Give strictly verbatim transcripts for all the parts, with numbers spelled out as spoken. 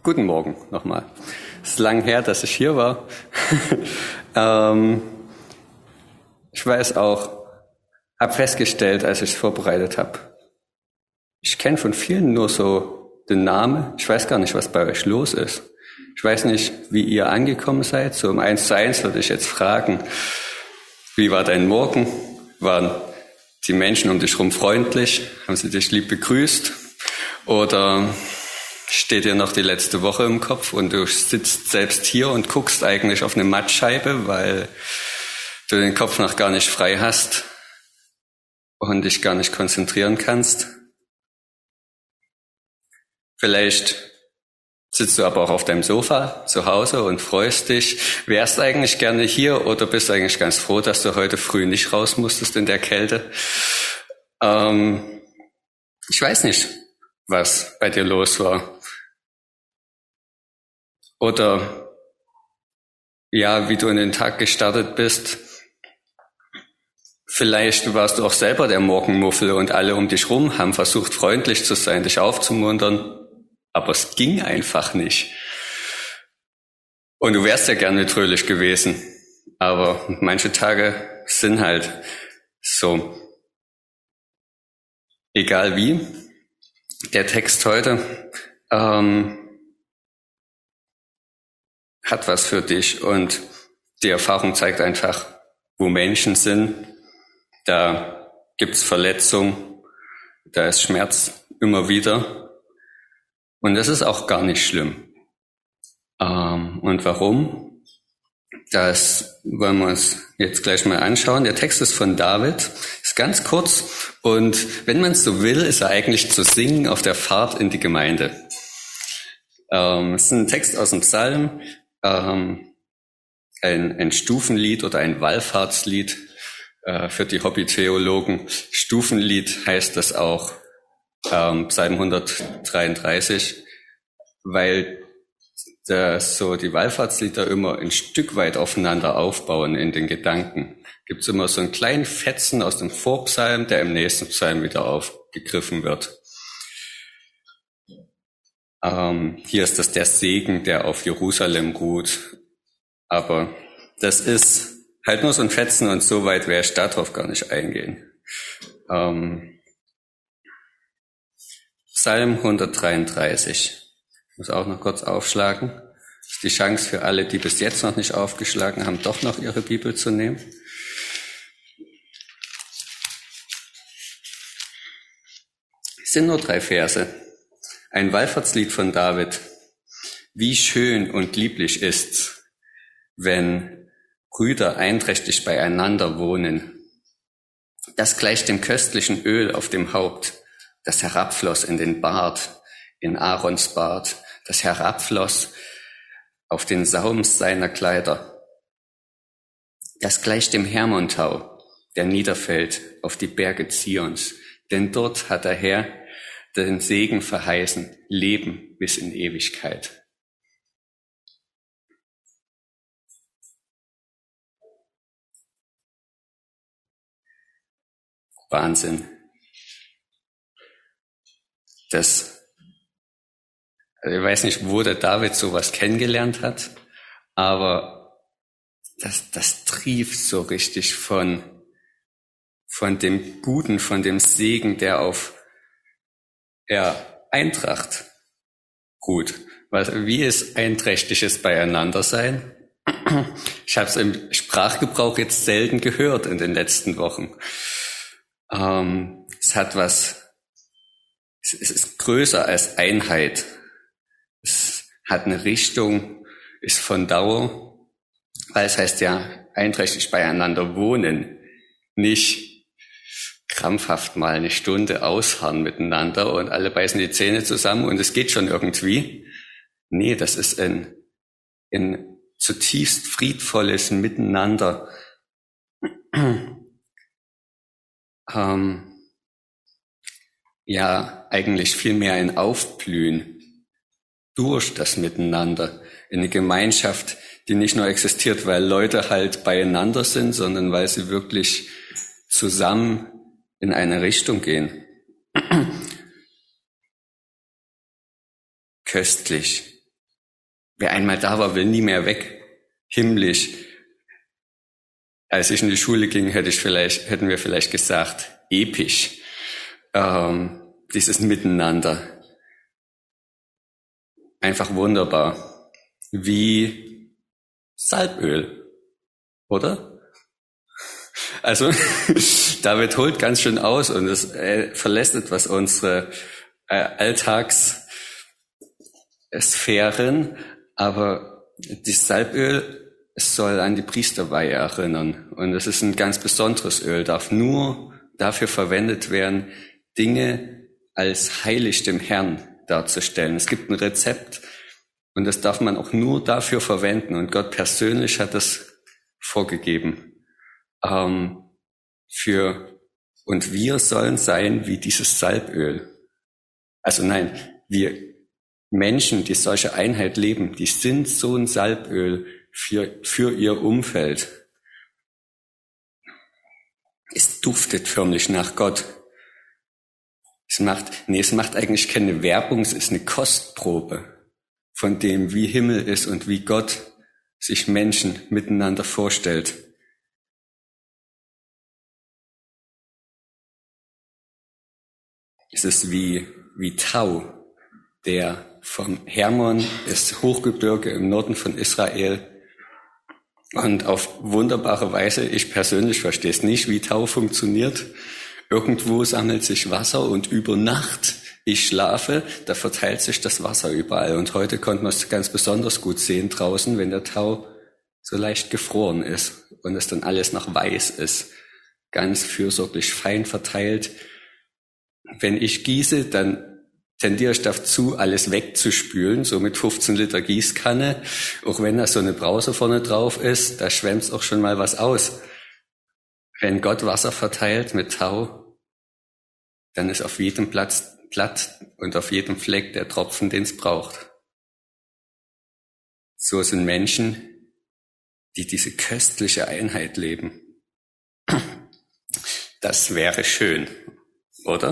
Guten Morgen nochmal. Es ist lang her, dass ich hier war. ähm, ich weiß auch, habe festgestellt, als ich es vorbereitet habe, ich kenne von vielen nur so den Namen. Ich weiß gar nicht, was bei euch los ist. Ich weiß nicht, wie ihr angekommen seid. So um eins zu eins würde ich jetzt fragen, wie war dein Morgen? Waren die Menschen um dich herum freundlich? Haben sie dich lieb begrüßt? Oder steht dir noch die letzte Woche im Kopf und du sitzt selbst hier und guckst eigentlich auf eine Mattscheibe, weil du den Kopf noch gar nicht frei hast und dich gar nicht konzentrieren kannst? Vielleicht sitzt du aber auch auf deinem Sofa zu Hause und freust dich. Wärst eigentlich gerne hier oder bist eigentlich ganz froh, dass du heute früh nicht raus musstest in der Kälte? Ähm, ich weiß nicht, was bei dir los war. Oder ja, wie du in den Tag gestartet bist. Vielleicht warst du auch selber der Morgenmuffel und alle um dich rum haben versucht, freundlich zu sein, dich aufzumuntern, aber es ging einfach nicht. Und du wärst ja gerne fröhlich gewesen, aber manche Tage sind halt so. Egal wie, der Text heute ähm, hat was für dich und die Erfahrung zeigt einfach, wo Menschen sind, da gibt's Verletzung, da ist Schmerz immer wieder und das ist auch gar nicht schlimm. Ähm, und warum? Das wollen wir uns jetzt gleich mal anschauen. Der Text ist von David, ist ganz kurz und wenn man es so will, ist er eigentlich zu singen auf der Fahrt in die Gemeinde. Ähm, es ist ein Text aus dem Psalm, ähm, ein, ein Stufenlied oder ein Wallfahrtslied äh, für die Hobbytheologen. Stufenlied heißt das auch, ähm, Psalm hundertdreiunddreißig, weil das so die Wallfahrtslieder immer ein Stück weit aufeinander aufbauen in den Gedanken. Gibt es immer so einen kleinen Fetzen aus dem Vorpsalm, der im nächsten Psalm wieder aufgegriffen wird. Ähm, hier ist das der Segen, der auf Jerusalem ruht. Aber das ist halt nur so ein Fetzen und so weit werde ich darauf gar nicht eingehen. Ähm, Psalm hundertdreiunddreißig. Ich muss auch noch kurz aufschlagen. Das ist die Chance für alle, die bis jetzt noch nicht aufgeschlagen haben, doch noch ihre Bibel zu nehmen. Es sind nur drei Verse. Ein Wallfahrtslied von David. Wie schön und lieblich ist's, wenn Brüder einträchtig beieinander wohnen. Das gleicht dem köstlichen Öl auf dem Haupt, das herabfloss in den Bart, in Aarons Bart, das herabfloss auf den Saum seiner Kleider. Das gleicht dem Hermontau, der niederfällt auf die Berge Zions, denn dort hat der Herr den Segen verheißen, Leben bis in Ewigkeit. Wahnsinn. Das, also ich weiß nicht, wo der David sowas kennengelernt hat, aber das, das trieft so richtig von, von dem Guten, von dem Segen, der auf ja, Eintracht ruht. Was, wie ist einträchtiges Beieinandersein? Ich habe es im Sprachgebrauch jetzt selten gehört in den letzten Wochen. Ähm, es hat was, es, es ist größer als Einheit. Es hat eine Richtung, ist von Dauer, weil es heißt ja, einträchtig beieinander wohnen, nicht krampfhaft mal eine Stunde ausharren miteinander und alle beißen die Zähne zusammen und es geht schon irgendwie. Nee, das ist ein, ein zutiefst friedvolles Miteinander. ähm, ja, eigentlich vielmehr ein Aufblühen durch das Miteinander. Eine Gemeinschaft, die nicht nur existiert, weil Leute halt beieinander sind, sondern weil sie wirklich zusammen in eine Richtung gehen. Köstlich. Wer einmal da war, will nie mehr weg. Himmlisch. Als ich in die Schule ging, hätte ich vielleicht, hätten wir vielleicht gesagt, episch. Ähm, dieses Miteinander. Einfach wunderbar. Wie Salböl. Oder? Also, David holt ganz schön aus und es äh, verlässt etwas unsere äh, Alltagssphären, aber das Salböl es soll an die Priesterweihe erinnern. Und es ist ein ganz besonderes Öl, darf nur dafür verwendet werden, Dinge als heilig dem Herrn darzustellen. Es gibt ein Rezept und das darf man auch nur dafür verwenden. Und Gott persönlich hat das vorgegeben. Ähm, für und wir sollen sein wie dieses Salböl. Also nein, wir Menschen, die solche Einheit leben, die sind so ein Salböl für, für ihr Umfeld. Es duftet förmlich nach Gott. Es macht, nee, es macht eigentlich keine Werbung, es ist eine Kostprobe von dem, wie Himmel ist und wie Gott sich Menschen miteinander vorstellt. Es ist wie, wie Tau, der vom Hermon, das Hochgebirge im Norden von Israel, und auf wunderbare Weise, ich persönlich verstehe es nicht, wie Tau funktioniert. Irgendwo sammelt sich Wasser und über Nacht, ich schlafe, da verteilt sich das Wasser überall. Und heute konnte man es ganz besonders gut sehen draußen, wenn der Tau so leicht gefroren ist und es dann alles noch weiß ist, ganz fürsorglich fein verteilt. Wenn ich gieße, dann tendiere ich dazu, alles wegzuspülen, so mit fünfzehn Liter Gießkanne. Auch wenn da so eine Brause vorne drauf ist, da schwemmt auch schon mal was aus. Wenn Gott Wasser verteilt mit Tau, dann ist auf jedem Platz Blatt und auf jedem Fleck der Tropfen, den es braucht. So sind Menschen, die diese köstliche Einheit leben. Das wäre schön, oder?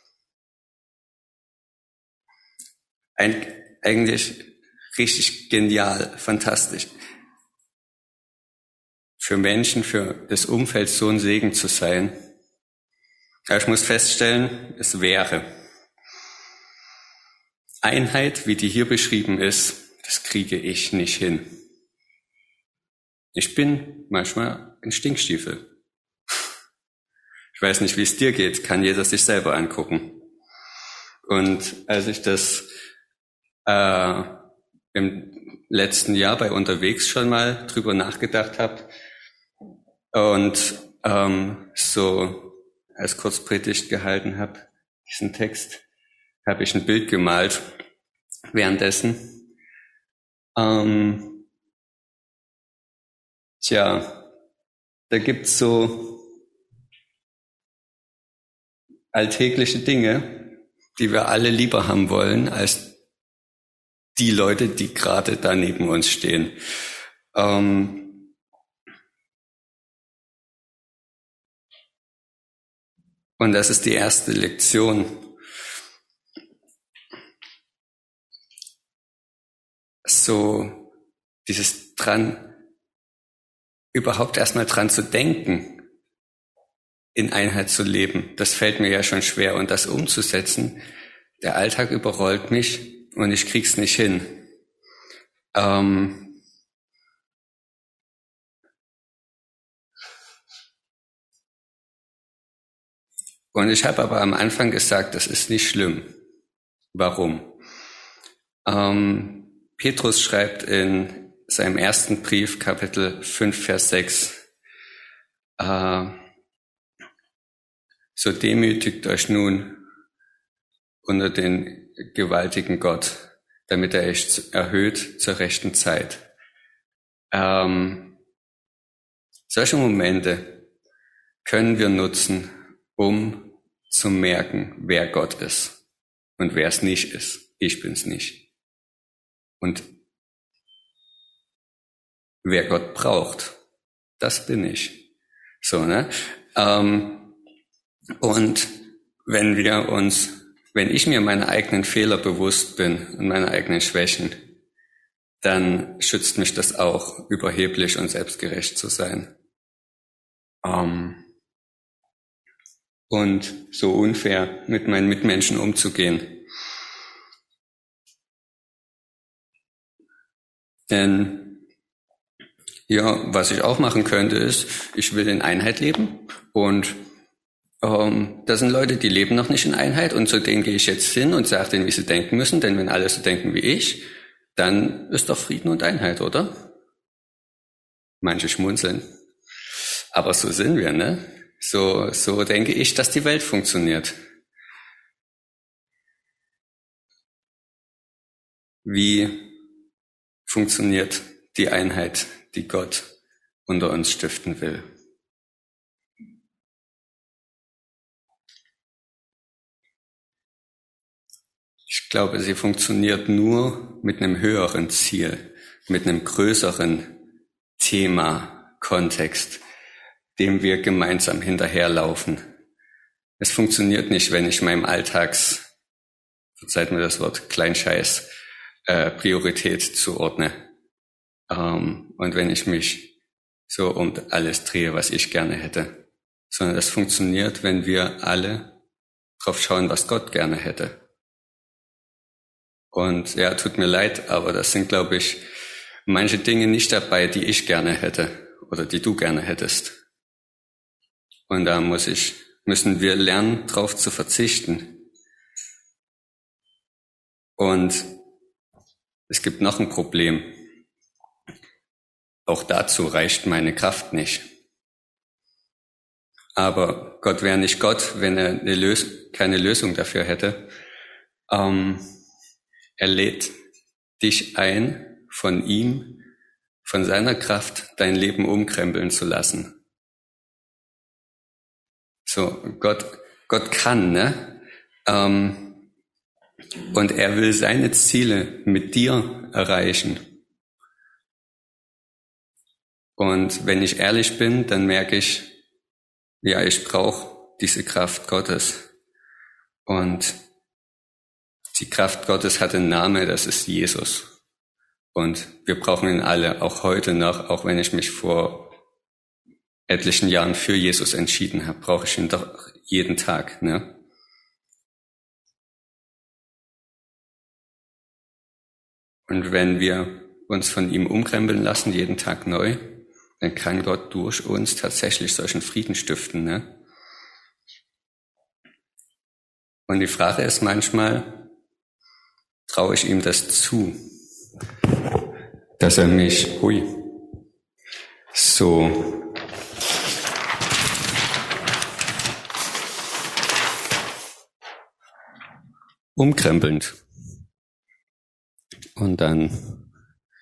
Ein, eigentlich richtig genial, fantastisch. Für Menschen, für das Umfeld so ein Segen zu sein. Aber ich muss feststellen, es wäre. Einheit, wie die hier beschrieben ist, das kriege ich nicht hin. Ich bin manchmal ein Stinkstiefel. Ich weiß nicht, wie es dir geht, kann jeder sich selber angucken. Und als ich das äh, im letzten Jahr bei unterwegs schon mal drüber nachgedacht habe und ähm, so als Kurzpredigt gehalten habe, diesen Text, habe ich ein Bild gemalt währenddessen. Ähm, tja, da gibt's so alltägliche Dinge, die wir alle lieber haben wollen als die Leute, die gerade da neben uns stehen. Ähm, und das ist die erste Lektion. So dieses dran, überhaupt erstmal dran zu denken, in Einheit zu leben, das fällt mir ja schon schwer. Und das umzusetzen, der Alltag überrollt mich und ich krieg's nicht hin. Ähm, und ich habe aber am Anfang gesagt, das ist nicht schlimm. Warum? Ähm, Petrus schreibt in seinem ersten Brief, Kapitel fünf, Vers sechs, äh, so demütigt euch nun unter den gewaltigen Gott, damit er euch erhöht zur rechten Zeit. Ähm, solche Momente können wir nutzen, um zu merken, wer Gott ist und wer es nicht ist. Ich bin's nicht. Und wer Gott braucht, das bin ich. So, ne? Ähm, und wenn wir uns, wenn ich mir meine eigenen Fehler bewusst bin und meine eigenen Schwächen, dann schützt mich das auch, überheblich und selbstgerecht zu sein. Ähm, und so unfair mit meinen Mitmenschen umzugehen. Denn ja, was ich auch machen könnte, ist, ich will in Einheit leben und ähm, das sind Leute, die leben noch nicht in Einheit und zu denen gehe ich jetzt hin und sage denen, wie sie denken müssen, denn wenn alle so denken wie ich, dann ist doch Frieden und Einheit, oder? Manche schmunzeln. Aber so sind wir, ne? So, so denke ich, dass die Welt funktioniert. Wie funktioniert die Einheit, die Gott unter uns stiften will? Ich glaube, sie funktioniert nur mit einem höheren Ziel, mit einem größeren Thema, Kontext, dem wir gemeinsam hinterherlaufen. Es funktioniert nicht, wenn ich meinem Alltags, verzeiht mir das Wort, Kleinscheiß, äh, Priorität zuordne. Ähm, und wenn ich mich so um alles drehe, was ich gerne hätte. Sondern das funktioniert, wenn wir alle drauf schauen, was Gott gerne hätte. Und ja, tut mir leid, aber das sind, glaube ich, manche Dinge nicht dabei, die ich gerne hätte oder die du gerne hättest. Und da muss ich, müssen wir lernen, drauf zu verzichten. Und es gibt noch ein Problem. Auch dazu reicht meine Kraft nicht. Aber Gott wäre nicht Gott, wenn er eine Lös- keine Lösung dafür hätte. Ähm, er lädt dich ein, von ihm, von seiner Kraft dein Leben umkrempeln zu lassen. So, Gott, Gott kann, ne? Ähm, und er will seine Ziele mit dir erreichen. Und wenn ich ehrlich bin, dann merke ich, ja, ich brauche diese Kraft Gottes. Und die Kraft Gottes hat einen Namen, das ist Jesus. Und wir brauchen ihn alle, auch heute noch, auch wenn ich mich vor etlichen Jahren für Jesus entschieden habe, brauche ich ihn doch jeden Tag, ne? Und wenn wir uns von ihm umkrempeln lassen, jeden Tag neu, dann kann Gott durch uns tatsächlich solchen Frieden stiften, ne? Und die Frage ist manchmal, traue ich ihm das zu, dass er mich, hui, so umkrempelnd und dann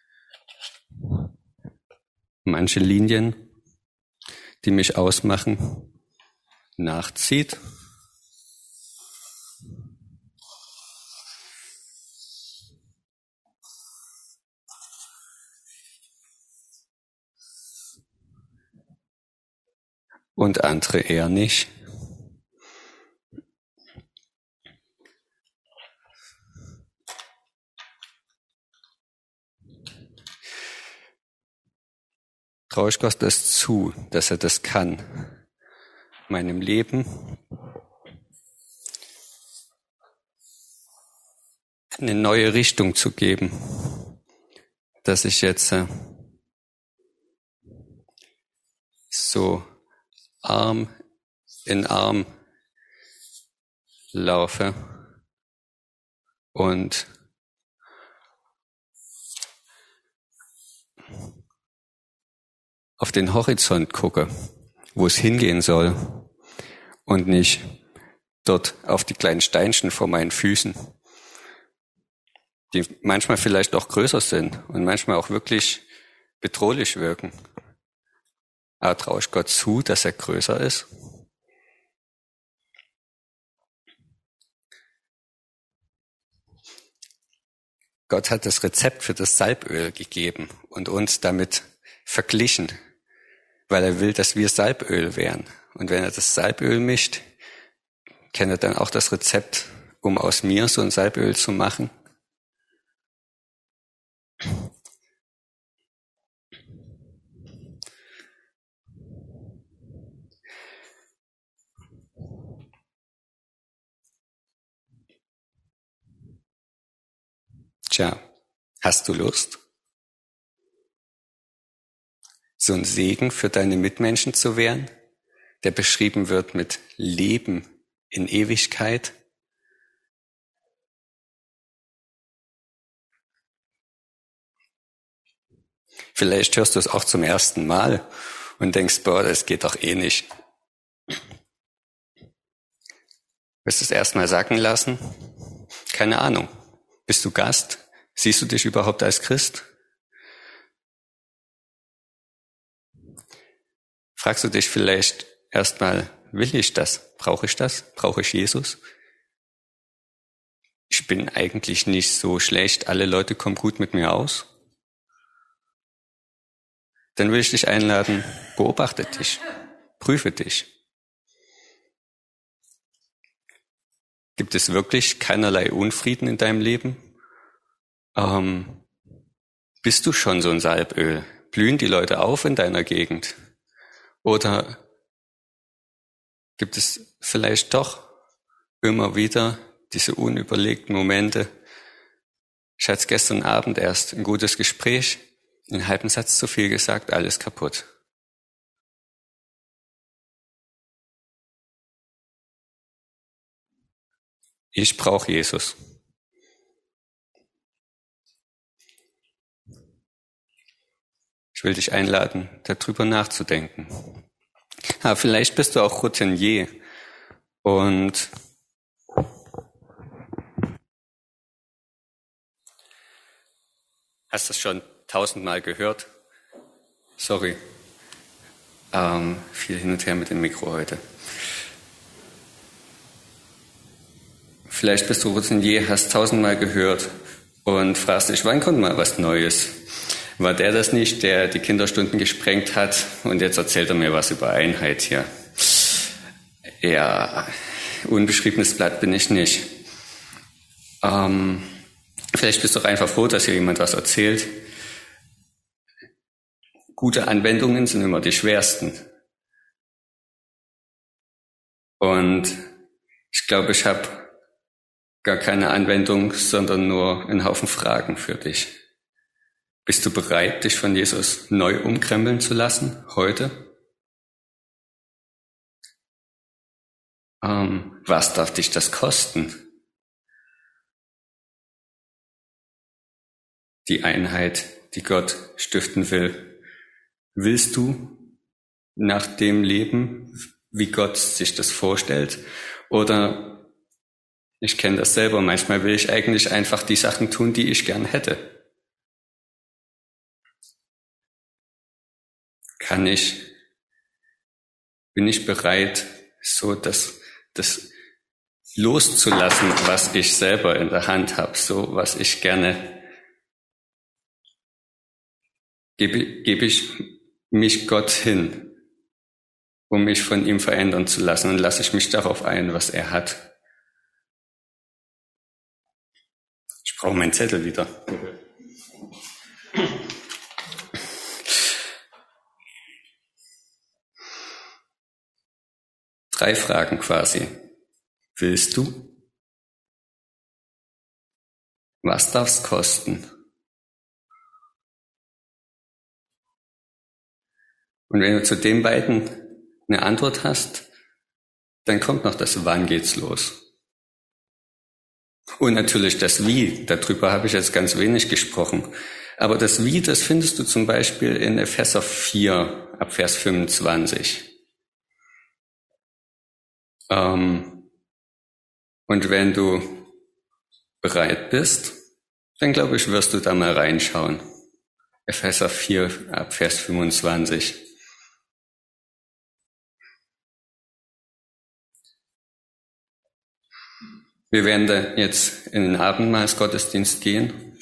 manche Linien, die mich ausmachen, nachzieht. Und andere eher nicht. Traue ich Gott das zu, dass er das kann, meinem Leben eine neue Richtung zu geben, dass ich jetzt äh, so Arm in Arm laufe und auf den Horizont gucke, wo es hingehen soll und nicht dort auf die kleinen Steinchen vor meinen Füßen, die manchmal vielleicht auch größer sind und manchmal auch wirklich bedrohlich wirken. Aber traue ich Gott zu, dass er größer ist? Gott hat das Rezept für das Salböl gegeben und uns damit verglichen, weil er will, dass wir Salböl wären. Und wenn er das Salböl mischt, kennt er dann auch das Rezept, um aus mir so ein Salböl zu machen? Tja, hast du Lust, so ein Segen für deine Mitmenschen zu werden, der beschrieben wird mit Leben in Ewigkeit? Vielleicht hörst du es auch zum ersten Mal und denkst, boah, das geht doch eh nicht. Willst du es erstmal sacken lassen? Keine Ahnung. Bist du Gast? Siehst du dich überhaupt als Christ? Fragst du dich vielleicht erstmal, will ich das? Brauche ich das? Brauche ich Jesus? Ich bin eigentlich nicht so schlecht, alle Leute kommen gut mit mir aus. Dann will ich dich einladen, beobachte dich, prüfe dich. Gibt es wirklich keinerlei Unfrieden in deinem Leben? Ähm, bist du schon so ein Salböl? Blühen die Leute auf in deiner Gegend? Oder gibt es vielleicht doch immer wieder diese unüberlegten Momente? Ich hatte gestern Abend erst ein gutes Gespräch, einen halben Satz zu viel gesagt, alles kaputt. Ich brauche Jesus. Ich will dich einladen, darüber nachzudenken. Ah, vielleicht bist du auch Routinier und hast das schon tausendmal gehört. Sorry, ähm, viel hin und her mit dem Mikro heute. Vielleicht bist du Routinier, hast tausendmal gehört und fragst dich, wann kommt mal was Neues? War der das nicht, der die Kinderstunden gesprengt hat und jetzt erzählt er mir was über Einheit hier? Ja, unbeschriebenes Blatt bin ich nicht. Ähm, vielleicht bist du auch einfach froh, dass hier jemand was erzählt. Gute Anwendungen sind immer die schwersten. Und ich glaube, ich habe gar keine Anwendung, sondern nur einen Haufen Fragen für dich. Bist du bereit, dich von Jesus neu umkrempeln zu lassen, heute? Ähm, was darf dich das kosten? Die Einheit, die Gott stiften will. Willst du nach dem leben, wie Gott sich das vorstellt? Oder, ich kenne das selber, manchmal will ich eigentlich einfach die Sachen tun, die ich gern hätte. Kann ich, bin ich bereit, so das, das loszulassen, was ich selber in der Hand habe, so was ich gerne, gebe, gebe ich mich Gott hin, um mich von ihm verändern zu lassen und lasse ich mich darauf ein, was er hat. Ich brauche meinen Zettel wieder. Drei Fragen quasi. Willst du? Was darf's kosten? Und wenn du zu den beiden eine Antwort hast, dann kommt noch das Wann geht's los. Und natürlich das Wie, darüber habe ich jetzt ganz wenig gesprochen. Aber das Wie, das findest du zum Beispiel in Epheser vier, ab Vers fünfundzwanzig. Ähm, und wenn du bereit bist, dann glaube ich, wirst du da mal reinschauen. Epheser vier, ab Vers fünfundzwanzig. Wir werden da jetzt in den Abendmahlsgottesdienst gehen.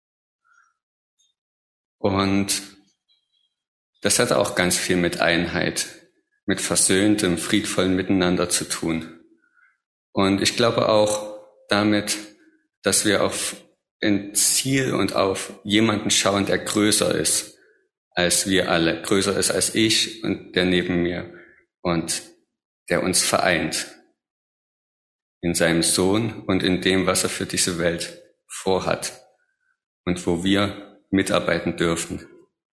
Und das hat auch ganz viel mit Einheit, mit versöhntem, friedvollen Miteinander zu tun. Und ich glaube auch damit, dass wir auf ein Ziel und auf jemanden schauen, der größer ist als wir alle, größer ist als ich und der neben mir und der uns vereint in seinem Sohn und in dem, was er für diese Welt vorhat. und wo wir mitarbeiten dürfen.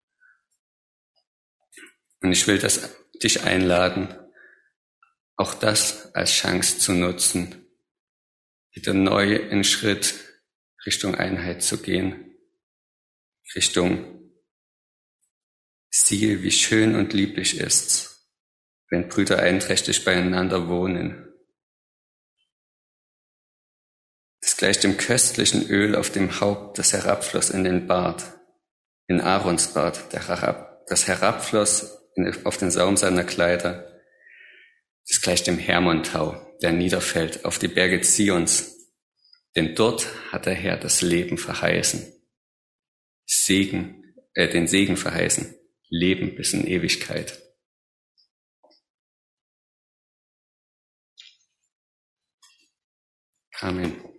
Und ich will das, dich einladen, auch das als Chance zu nutzen, wieder neu einen Schritt Richtung Einheit zu gehen, Richtung siehe, wie schön und lieblich ist's, wenn Brüder einträchtig beieinander wohnen. Das gleicht dem köstlichen Öl auf dem Haupt, das herabfloss in den Bart, in Aarons Bart, der herab, das herabfloss in, auf den Saum seiner Kleider. Das gleicht dem Hermontau, der niederfällt auf die Berge Zions. Denn dort hat der Herr das Leben verheißen. Segen, äh, den Segen verheißen. Leben bis in Ewigkeit. Amen.